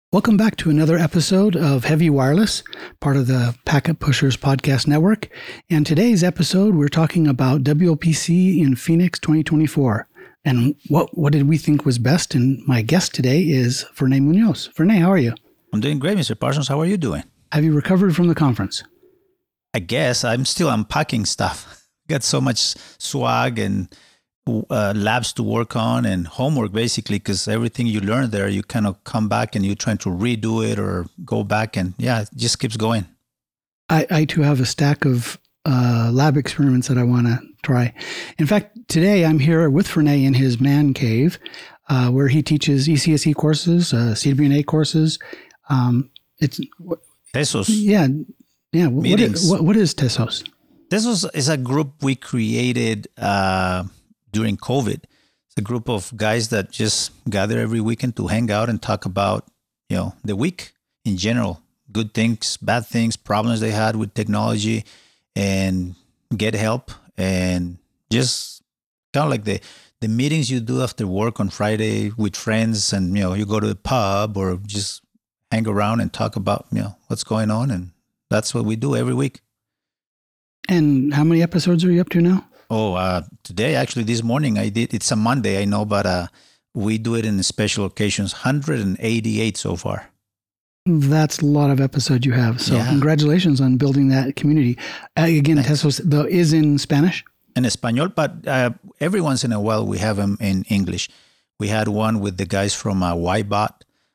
Welcome back to another episode of Heavy Wireless, part of the Packet Pushers Podcast Network. And today's episode, we're talking about WLPC in Phoenix 2024. And what did we think was best? And my guest today is Fernay Munoz. Fernay, how are you? I'm doing great, Mr. Parsons. How are you doing? Have you recovered from the conference? I guess I'm still unpacking stuff. Got so much swag and labs to work on and homework, basically, because everything you learn there, you kind of come back and you're trying to redo it or go back. And yeah, it just keeps going. I too have a stack of lab experiments that I want to try. In fact, today I'm here with Fernay in his man cave, where he teaches ECSE courses, CWNA courses. It's Tesos. Yeah. What is Tesos? Tesos is a group we created during COVID. It's a group of guys that just gather every weekend to hang out and talk about, the week in general, good things, bad things, problems they had with technology, and get help. And just kind of like the meetings you do after work on Friday with friends, and you go to the pub or just hang around and talk about what's going on. And that's what we do every week. And how many episodes are you up to now? Today, actually, this morning I did. It's a Monday, I know, but we do it in special occasions. 188 so far. That's a lot of episodes you have. So Congratulations on building that community. Again, Tesos is in Spanish? In Espanol, but every once in a while we have them in English. We had one with the guys from YBot.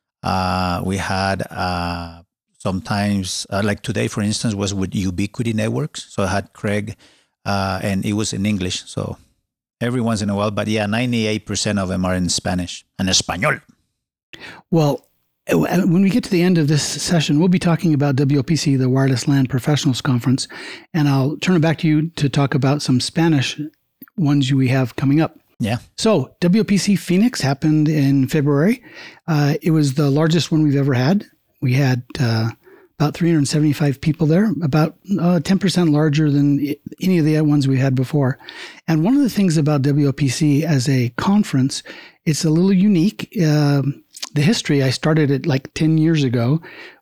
We had sometimes, like today, for instance, was with Ubiquity Networks. So I had Craig, and it was in English. So every once in a while, but 98% of them are in Spanish and Espanol. Well, when we get to the end of this session, we'll be talking about WLPC, the Wireless LAN Professionals Conference, and I'll turn it back to you to talk about some Spanish ones we have coming up. Yeah. So WLPC Phoenix happened in February. It was the largest one we've ever had. We had about 375 people there, about 10% larger than any of the ones we had before. And one of the things about WLPC as a conference, it's a little unique. The history, I started it like 10 years ago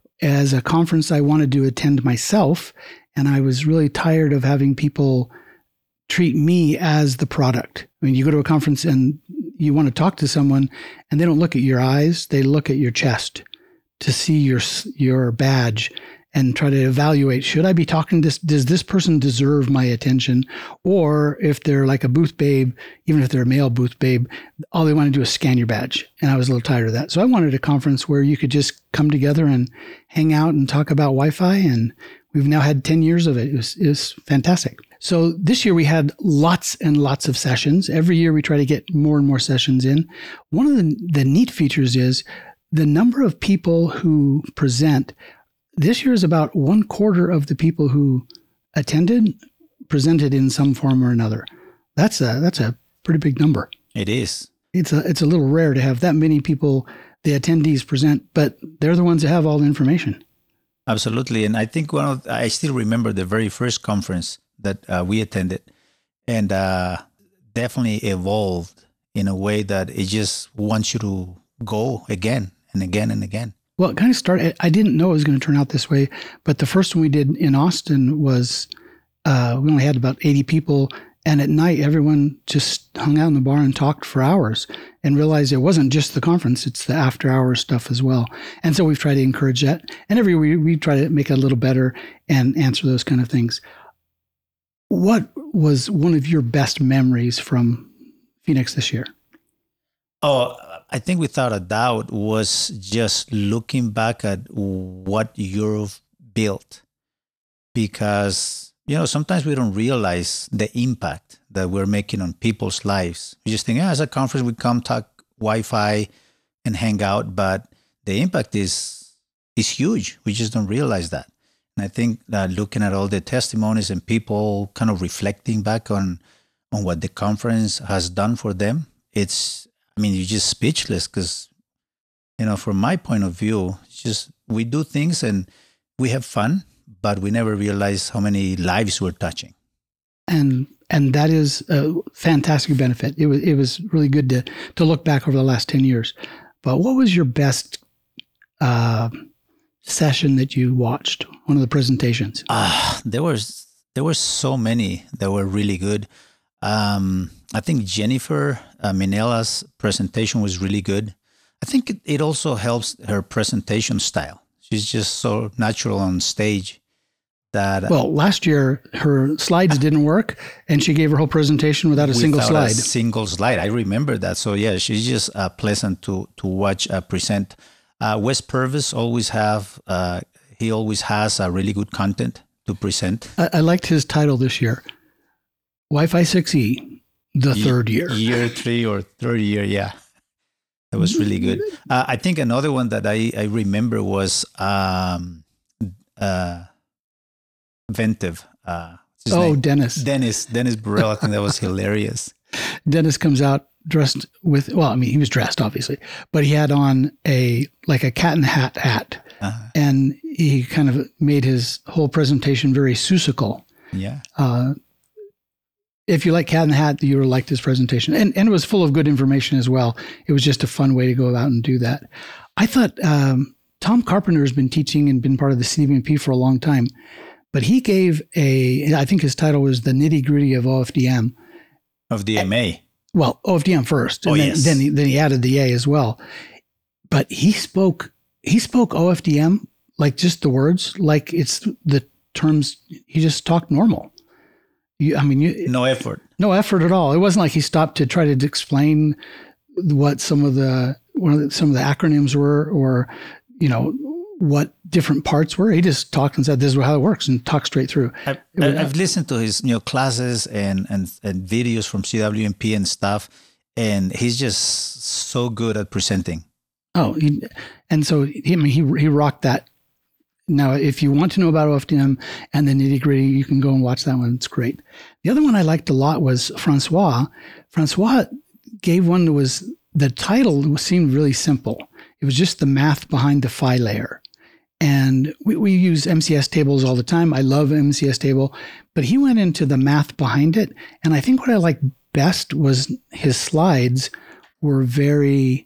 as a conference I wanted to attend myself. And I was really tired of having people treat me as the product. I mean, you go to a conference and you want to talk to someone and they don't look at your eyes, they look at your chest to see your badge and try to evaluate, should I be talking to this? Does this person deserve my attention? Or if they're like a booth babe, even if they're a male booth babe, all they want to do is scan your badge. And I was a little tired of that. So I wanted a conference where you could just come together and hang out and talk about Wi-Fi. And we've now had 10 years of it. It was fantastic. So this year we had lots and lots of sessions. Every year we try to get more and more sessions in. One of the neat features is the number of people who present. This year is about 1/4 of the people who attended presented in some form or another. That's a pretty big number. It is. It's a little rare to have that many people, the attendees, present, but they're the ones that have all the information. Absolutely. And I think I still remember the very first conference that we attended, and definitely evolved in a way that it just wants you to go again and again and again. Well, it kind of started, I didn't know it was going to turn out this way, but the first one we did in Austin was, we only had about 80 people, and at night everyone just hung out in the bar and talked for hours and realized it wasn't just the conference, it's the after hours stuff as well. And so we've tried to encourage that, and every week we try to make it a little better and answer those kind of things. What was one of your best memories from Phoenix this year? Oh, I think without a doubt was just looking back at what Europe built, because, sometimes we don't realize the impact that we're making on people's lives. We just think, as a conference, we come talk Wi-Fi and hang out, but the impact is huge. We just don't realize that. And I think that looking at all the testimonies and people kind of reflecting back on what the conference has done for them, you're just speechless, because, from my point of view, it's just we do things and we have fun, but we never realize how many lives we're touching. And that is a fantastic benefit. It was really good to look back over the last 10 years. But what was your best session that you watched? One of the presentations? There were so many that were really good. I think Jennifer Minela's presentation was really good. I think it also helps her presentation style. She's just so natural on stage that. Well, last year her slides didn't work, and she gave her whole presentation without a single slide. A single slide. I remember that. So yeah, she's just pleasant to watch present. Wes Purvis always has a really good content to present. I liked his title this year, Wi-Fi 6E, the third year. Year 3 or third year, yeah. That was really good. I think another one that I remember was Ventive. Dennis. Dennis Burrell. I think that was hilarious. Dennis comes out dressed with, he was dressed obviously, but he had on a cat in the hat. And he kind of made his whole presentation very Seussical. Yeah. If you like Cat in the Hat, you would have liked his presentation. And it was full of good information as well. It was just a fun way to go out and do that. I thought Tom Carpenter has been teaching and been part of the CWMP for a long time. But he gave I think his title was The Nitty-Gritty of OFDM. Of DMA. Well, OFDM first. And then he added the A as well. But he spoke OFDM, like just the words, like it's the terms. He just talked normal. No effort. No effort at all. It wasn't like he stopped to try to explain what some of the acronyms were, or what different parts were. He just talked and said, "This is how it works," and talked straight through. I've listened to his classes and videos from CWMP and stuff, and he's just so good at presenting. So he rocked that. Now, if you want to know about OFDM and the nitty-gritty, you can go and watch that one. It's great. The other one I liked a lot was Francois. Francois gave one that was, the title seemed really simple. It was just the math behind the phi layer. And we use MCS tables all the time. I love MCS table, but he went into the math behind it. And I think what I liked best was his slides were very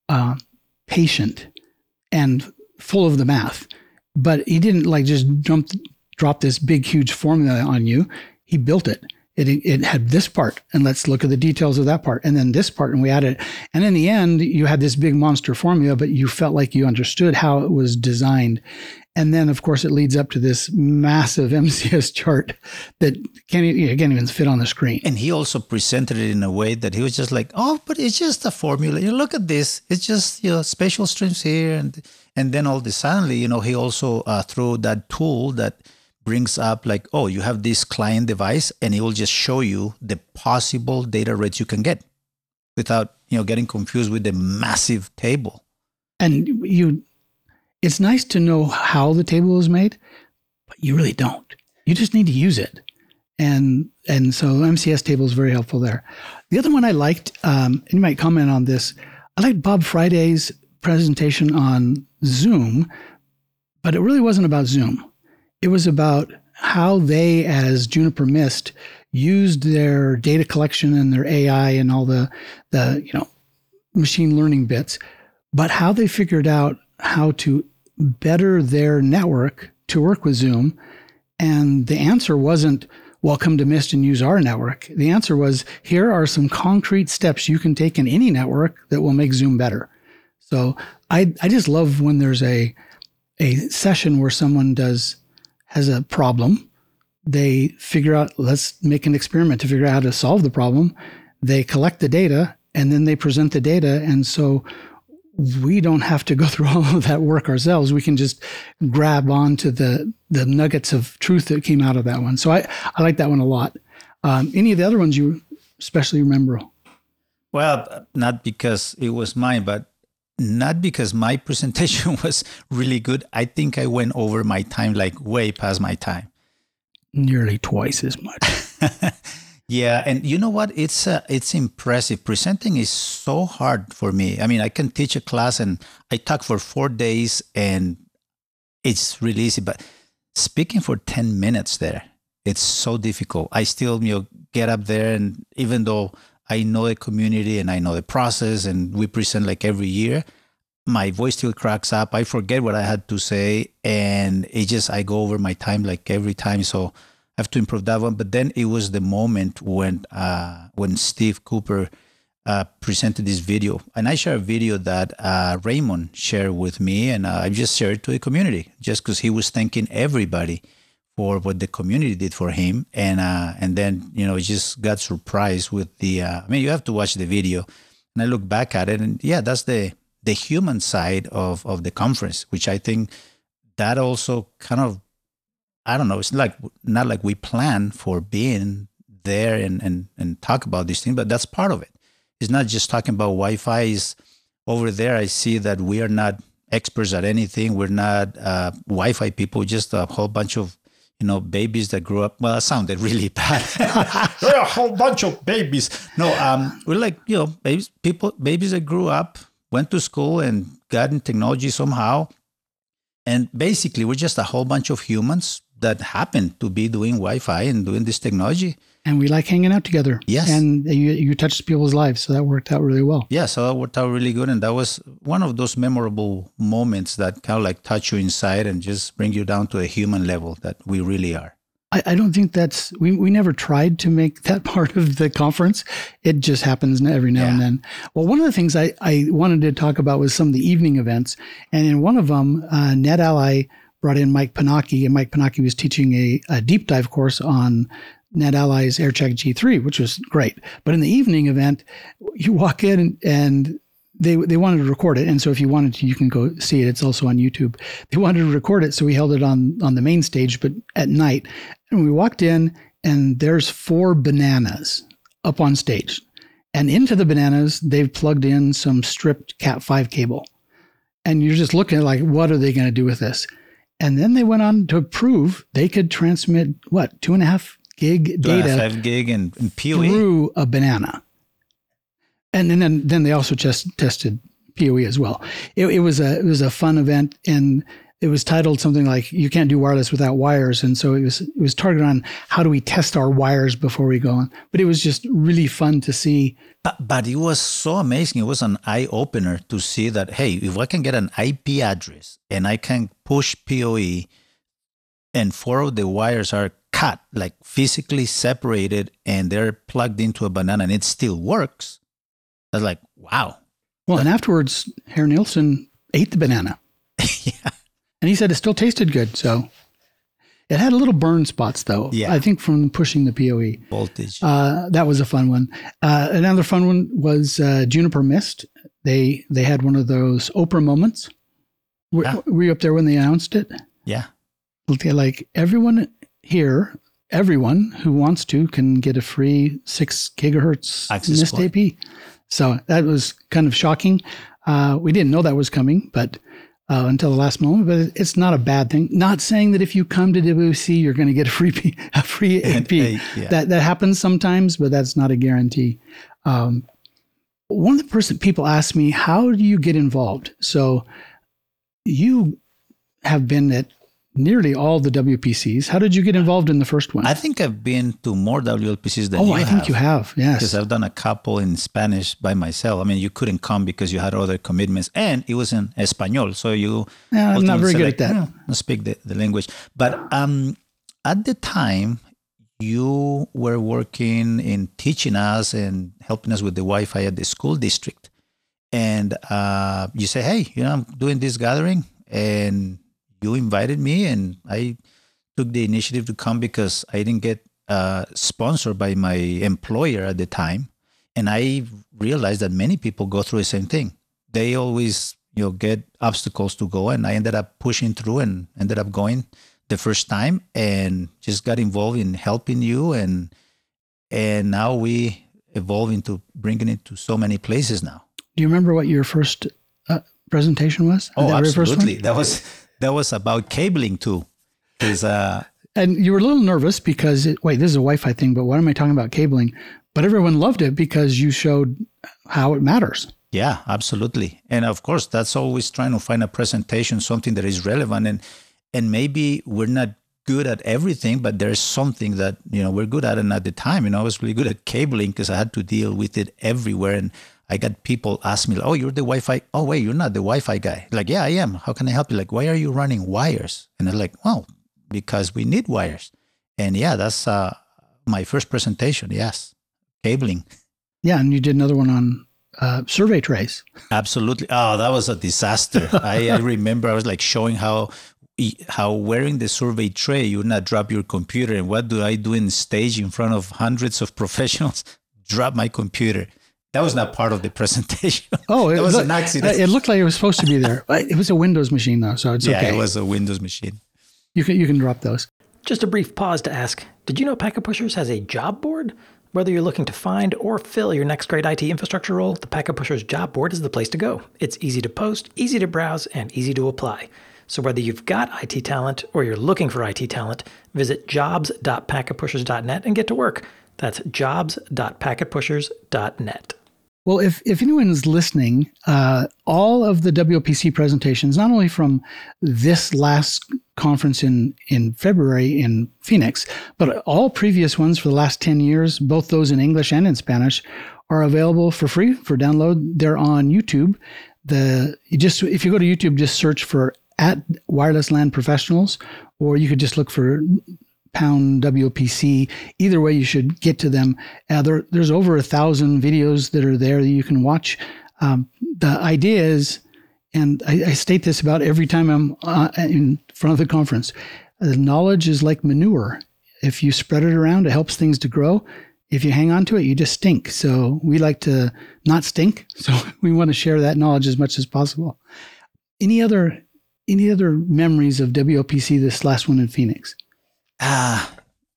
patient and full of the math. But he didn't just drop this big, huge formula on you. He built it. It had this part, and let's look at the details of that part, and then this part, and we added it. And in the end, you had this big monster formula, but you felt like you understood how it was designed. And then, of course, it leads up to this massive MCS chart that can't even fit on the screen. And he also presented it in a way that he was just like, "Oh, but it's just a formula. Look at this. It's just special streams here." And then all of a sudden, he also threw that tool that brings up you have this client device, and it will just show you the possible data rates you can get without, getting confused with the massive table. And it's nice to know how the table is made, but you really don't. You just need to use it. And so MCS table is very helpful there. The other one I liked, and you might comment on this, I liked Bob Friday's presentation on Zoom, but it really wasn't about Zoom. It was about how they, as Juniper Mist, used their data collection and their AI and all the machine learning bits, but how they figured out how to better their network to work with Zoom. And the answer wasn't, well, come to Mist and use our network. The answer was, here are some concrete steps you can take in any network that will make Zoom better. So I just love when there's a session where someone has a problem. They figure out, let's make an experiment to figure out how to solve the problem. They collect the data, and then they present the data. And so we don't have to go through all of that work ourselves. We can just grab onto the nuggets of truth that came out of that one. So I like that one a lot. Any of the other ones you especially remember? Well, not because it was mine, but not because my presentation was really good. I think I went over my time, way past my time. Nearly twice as much. Yeah. And you know what? It's impressive. Presenting is so hard for me. I mean, I can teach a class and I talk for 4 days and it's really easy, but speaking for 10 minutes there, it's so difficult. I still, get up there, and even though I know the community and I know the process and we present every year, my voice still cracks up. I forget what I had to say, and I go over my time like every time. So I have to improve that one. But then it was the moment when Steve Cooper presented this video, and I shared a video that Raymond shared with me, and I just shared it to the community, just because he was thanking everybody for what the community did for him, and then just got surprised with the. You have to watch the video, and I look back at it, and yeah, that's the human side of the conference, which I think that also kind of, I don't know, it's like not like we plan for being there and talk about these things, but that's part of it. It's not just talking about Wi-Fi. Is over there, I see that we are not experts at anything. We're not Wi-Fi people, just a whole bunch of babies that grew up. Well, that sounded really bad. We're a whole bunch of babies. No, we're like, babies that grew up, went to school and got in technology somehow. And basically, we're just a whole bunch of humans that happen to be doing Wi-Fi and doing this technology. And we like hanging out together. Yes. And you touched people's lives. So that worked out really well. Yeah, so that worked out really good. And that was one of those memorable moments that kind of like touch you inside and just bring you down to a human level that we really are. I don't think we never tried to make that part of the conference. It just happens every now and then. Well, one of the things I wanted to talk about was some of the evening events. And in one of them, NetAlly brought in Mike Panaki, and Mike Panaki was teaching a deep dive course on NetAlly's AirCheck G3, which was great. But in the evening event, you walk in and they wanted to record it. And so if you wanted to, you can go see it. It's also on YouTube. They wanted to record it, so we held it on the main stage, but at night. And we walked in, and there's 4 bananas up on stage. And into the bananas, they've plugged in some stripped Cat5 cable. And you're just looking at like, what are they going to do with this? And then they went on to prove they could transmit, 2.5 gig data 2.5 gig and PoE through a banana. And then they also tested PoE as well. It was a fun event, and it was titled something like "You Can't Do Wireless Without Wires," and so it was targeted on how do we test our wires before we go on. But it was just really fun to see. But it was so amazing. It was an eye opener to see that, hey, if I can get an IP address and I can push PoE, and 4 of the wires are cut, like physically separated, and they're plugged into a banana, and it still works. I was like, wow. Well, and afterwards, Herr Nielsen ate the banana. Yeah. And he said it still tasted good. So it had a little burn spots, though. Yeah. I think from pushing the PoE. Voltage. That was a fun one. Another fun one was Juniper Mist. They had one of those Oprah moments. Were you up there when they announced it? Yeah. Like everyone here, everyone who wants to can get a free 6 gigahertz access Mist point. AP. So that was kind of shocking. We didn't know that was coming, but until the last moment. But it's not a bad thing. Not saying that if you come to WC, you're going to get a free AP. Yeah. That happens sometimes, but that's not a guarantee. One of the people asked me, "How do you get involved?" So you have been at nearly all the WPCs. How did you get involved in the first one? I think I've been to more WLPCs than you have. I think you have, yes. Because I've done a couple in Spanish by myself. I mean, you couldn't come because you had other commitments, and it was in Espanol. So I'm not very good at that. I speak the language. But at the time, you were working in teaching us and helping us with the Wi-Fi at the school district. And you say, hey, I'm doing this gathering, and you invited me, and I took the initiative to come because I didn't get sponsored by my employer at the time. And I realized that many people go through the same thing. They always, get obstacles to go. And I ended up pushing through and ended up going the first time and just got involved in helping you. And now we evolve into bringing it to so many places now. Do you remember what your first presentation was? Oh, absolutely. That was about cabling too. And you were a little nervous because, this is a Wi-Fi thing, but what am I talking about cabling? But everyone loved it because you showed how it matters. Yeah, absolutely. And of course, that's always trying to find a presentation, something that is relevant. And maybe we're not good at everything, but there's something that, we're good at. And at the time, I was really good at cabling because I had to deal with it everywhere. And I got people ask me, oh, you're the Wi-Fi. Oh, wait, you're not the Wi-Fi guy. Like, yeah, I am. How can I help you? Like, why are you running wires? And they're like, well, because we need wires. And yeah, that's my first presentation. Yes. Cabling. Yeah. And you did another one on survey trays. Absolutely. Oh, that was a disaster. I remember I was like showing how wearing the survey tray, you would not drop your computer. And what do I do in stage in front of hundreds of professionals? Drop my computer. That was not part of the presentation. Oh, it was an accident. It looked like it was supposed to be there. It was a Windows machine though, so it's okay. Yeah, it was a Windows machine. You can drop those. Just a brief pause to ask, did you know Packet Pushers has a job board? Whether you're looking to find or fill your next great IT infrastructure role, the Packet Pushers job board is the place to go. It's easy to post, easy to browse, and easy to apply. So whether you've got IT talent or you're looking for IT talent, visit jobs.packetpushers.net and get to work. That's jobs.packetpushers.net. Well, if anyone's listening, all of the WLPC presentations, not only from this last conference in February in Phoenix, but all previous ones for the last 10 years, both those in English and in Spanish, are available for free for download. They're on YouTube. If you go to YouTube, just search for @Wireless LAN Professionals, or you could just look for pound WLPC. Either way, you should get to them. There's over 1,000 videos that are there that you can watch. The idea is, and I state this about every time I'm in front of the conference, knowledge is like manure. If you spread it around, it helps things to grow. If you hang on to it, you just stink. So we like to not stink. So we want to share that knowledge as much as possible. Any other memories of WLPC, this last one in Phoenix? I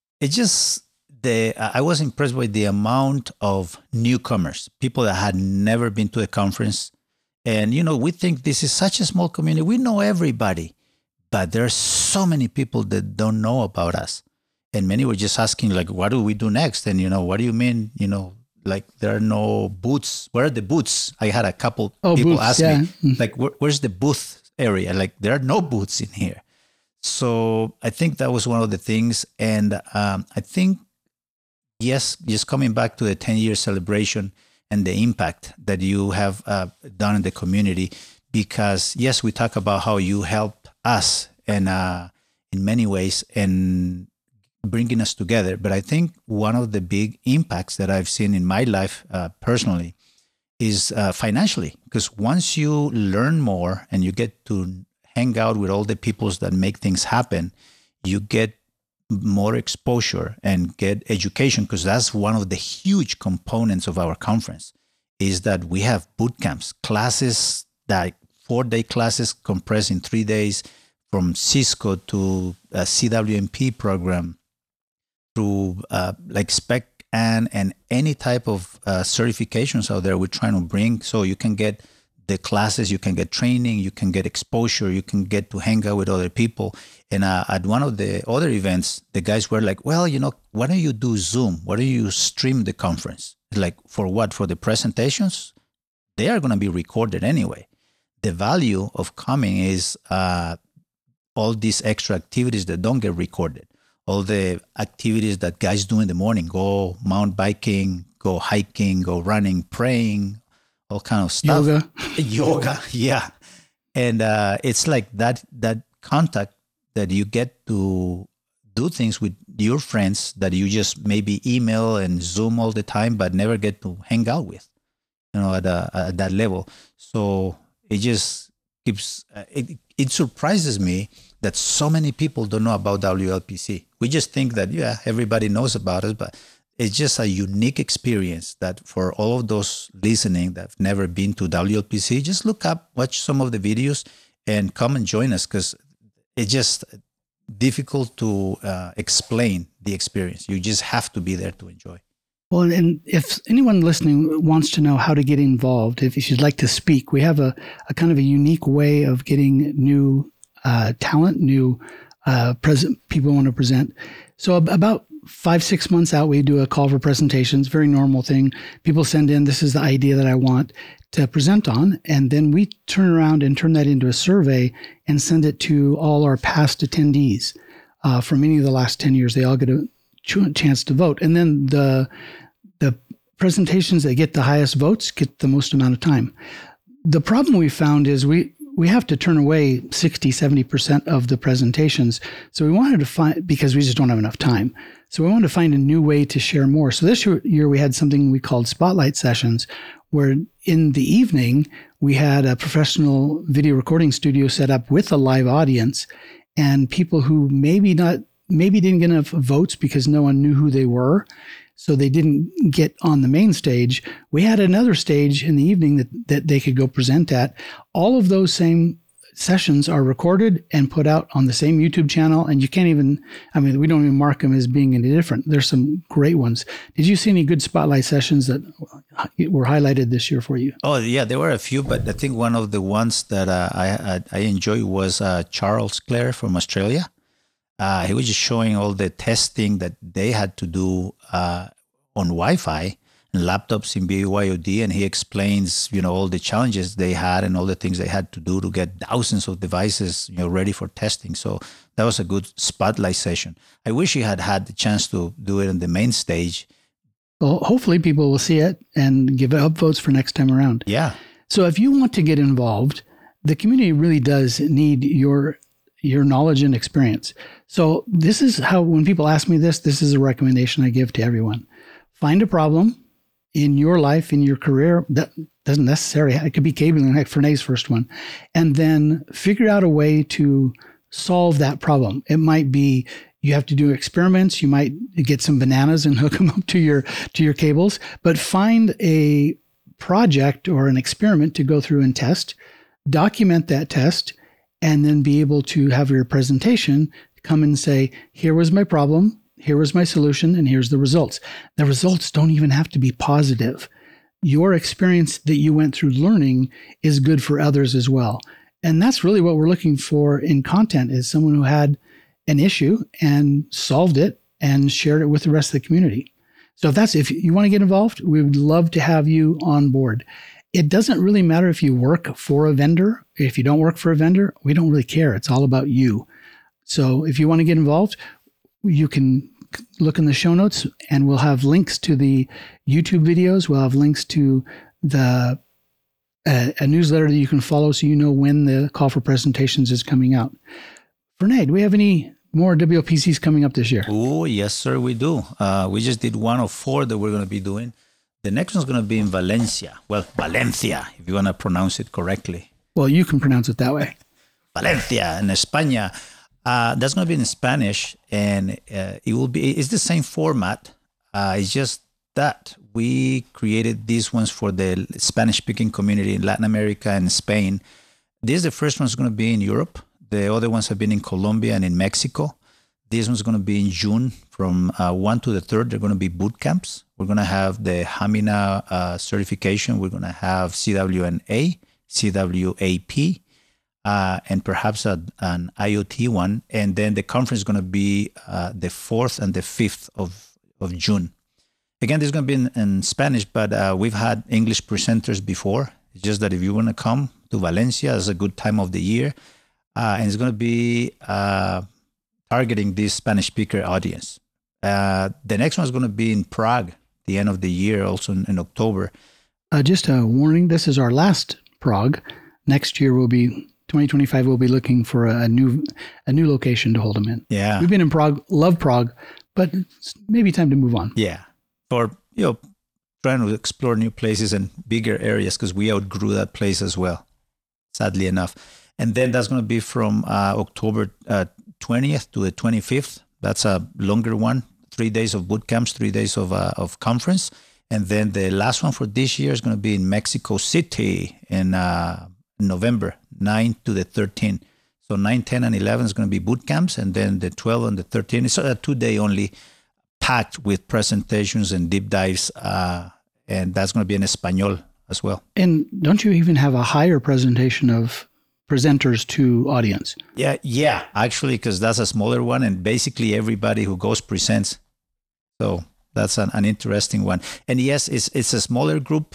was impressed by the amount of newcomers, people that had never been to a conference. And, we think this is such a small community. We know everybody, but there are so many people that don't know about us. And many were just asking, like, what do we do next? And, what do you mean? Like, there are no booths. Where are the booths? I had a couple people booths, ask yeah. me, like, where's the booth area? Like, there are no booths in here. So I think that was one of the things. And I think, yes, just coming back to the 10-year celebration and the impact that you have done in the community, because, yes, we talk about how you helped us and in many ways and bringing us together. But I think one of the big impacts that I've seen in my life personally is financially, because once you learn more and you get to hang out with all the peoples that make things happen, you get more exposure and get education, because that's one of the huge components of our conference, is that we have boot camps, classes, that 4-day classes compressed in 3 days, from Cisco to a CWMP program, through like Spec and any type of certifications out there we're trying to bring, so you can get the classes, you can get training, you can get exposure, you can get to hang out with other people. And at one of the other events, the guys were like, well, why don't you do Zoom? Why don't you stream the conference? Like, for what? For the presentations? They are going to be recorded anyway. The value of coming is all these extra activities that don't get recorded. All the activities that guys do in the morning, go mountain biking, go hiking, go running, praying, all kind of stuff. Yoga, yeah. And it's like that contact that you get to do things with your friends that you just maybe email and Zoom all the time, but never get to hang out with, at that level. So it just keeps, it surprises me that so many people don't know about WLPC. We just think that, everybody knows about it, but it's just a unique experience that for all of those listening that have never been to WLPC, just look up, watch some of the videos, and come and join us, because it's just difficult to explain the experience. You just have to be there to enjoy. Well, and if anyone listening wants to know how to get involved, if you'd like to speak, we have a kind of a unique way of getting new talent, new people want to present. So about 5-6 months out, we do a call for presentations, very normal thing. People send in, this is the idea that I want to present on. And then we turn around and turn that into a survey and send it to all our past attendees from any of the last 10 years. They all get a chance to vote. And then the presentations that get the highest votes get the most amount of time. The problem we found is we have to turn away 60, 70% of the presentations. So we wanted to find, because we just don't have enough time. So we wanted to find a new way to share more. So this year we had something we called spotlight sessions, where in the evening we had a professional video recording studio set up with a live audience, and people who maybe didn't get enough votes because no one knew who they were, so they didn't get on the main stage. We had another stage in the evening that they could go present at. All of those same sessions are recorded and put out on the same YouTube channel, and you can't even, we don't even mark them as being any different. There's some great ones. Did you see any good spotlight sessions that were highlighted this year for you? Oh, yeah, there were a few, but I think one of the ones that I enjoyed was Charles Clare from Australia. He was just showing all the testing that they had to do on Wi-Fi and laptops in BYOD, and he explains, all the challenges they had and all the things they had to do to get thousands of devices, ready for testing. So that was a good spotlight session. I wish he had the chance to do it on the main stage. Well, hopefully people will see it and give it upvotes for next time around. Yeah. So if you want to get involved, the community really does need your knowledge and experience. So this is how, when people ask me this is a recommendation I give to everyone. Find a problem in your life, in your career. That doesn't necessarily, it could be cabling, like Ferne's first one. And then figure out a way to solve that problem. It might be you have to do experiments. You might get some bananas and hook them up to your cables, but find a project or an experiment to go through and test, document that test, and then be able to have your presentation come and say, here was my problem, here was my solution, and here's the results. The results don't even have to be positive. Your experience that you went through learning is good for others as well. And that's really what we're looking for in content, is someone who had an issue and solved it and shared it with the rest of the community. So if you want to get involved, we would love to have you on board. It doesn't really matter if you work for a vendor. If you don't work for a vendor, we don't really care. It's all about you. So if you want to get involved, you can look in the show notes, and we'll have links to the YouTube videos. We'll have links to a newsletter that you can follow so you know when the call for presentations is coming out. Fernay, do we have any more WLPCs coming up this year? Oh, yes, sir, we do. We just did one of 4 that we're going to be doing. The next one's going to be in Valencia. Well, Valencia, if you want to pronounce it correctly. Well, you can pronounce it that way. Valencia, in España. That's going to be in Spanish, and it's the same format. It's just that we created these ones for the Spanish-speaking community in Latin America and Spain. This is the first one's going to be in Europe. The other ones have been in Colombia and in Mexico. This one's going to be in June from 1 to the 3rd. They're going to be boot camps. We're going to have the Hamina certification. We're going to have CWNA, CWAP, and perhaps an IoT one. And then the conference is going to be the 4th and the 5th of June. Again, this is going to be in Spanish, but we've had English presenters before. It's just that if you want to come to Valencia, it's a good time of the year. And it's going to be targeting this Spanish speaker audience. The next one is going to be in Prague, the end of the year, also in October. Just a warning, this is our last Prague. Next year 2025, we'll be looking for a new location to hold them in. Yeah. We've been in Prague, love Prague, but it's maybe time to move on. Yeah. For, trying to explore new places and bigger areas, because we outgrew that place as well, sadly enough. And then that's going to be from October 20th to the 25th. That's a longer one, 3 days of boot camps, 3 days of conference. And then the last one for this year is going to be in Mexico City in November, 9 to the 13th. So 9, 10, and 11 is going to be boot camps. And then the 12 and the 13 is a 2-day only, packed with presentations and deep dives. And that's going to be in Espanol as well. And don't you even have a higher presentation of presenters to audience? Yeah, actually, because that's a smaller one, and basically everybody who goes presents. So that's an interesting one. And yes, it's a smaller group.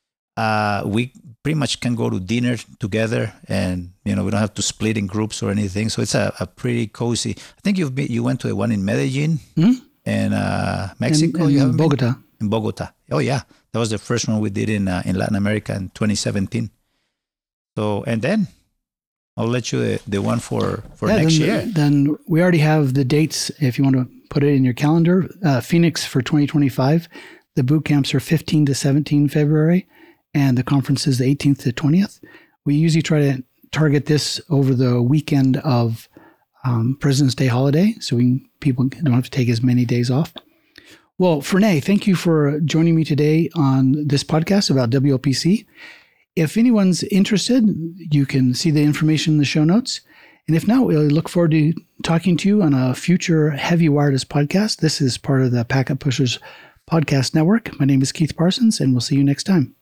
We pretty much can go to dinner together, and we don't have to split in groups or anything. So it's a pretty cozy. I think you went to the one in Medellin and Mexico. In Bogota. in Bogota. Oh yeah, that was the first one we did in Latin America in 2017. So, and then I'll let you the one for next year. Then we already have the dates if you want to put it in your calendar. Phoenix for 2025. The boot camps are 15 to 17 February, and the conference is the 18th to 20th. We usually try to target this over the weekend of President's Day holiday, so people don't have to take as many days off. Well, Fernay, thank you for joining me today on this podcast about WLPC. If anyone's interested, you can see the information in the show notes. And if not, we'll look forward to talking to you on a future Heavy Wireless podcast. This is part of the Packet Pushers Podcast Network. My name is Keith Parsons, and we'll see you next time.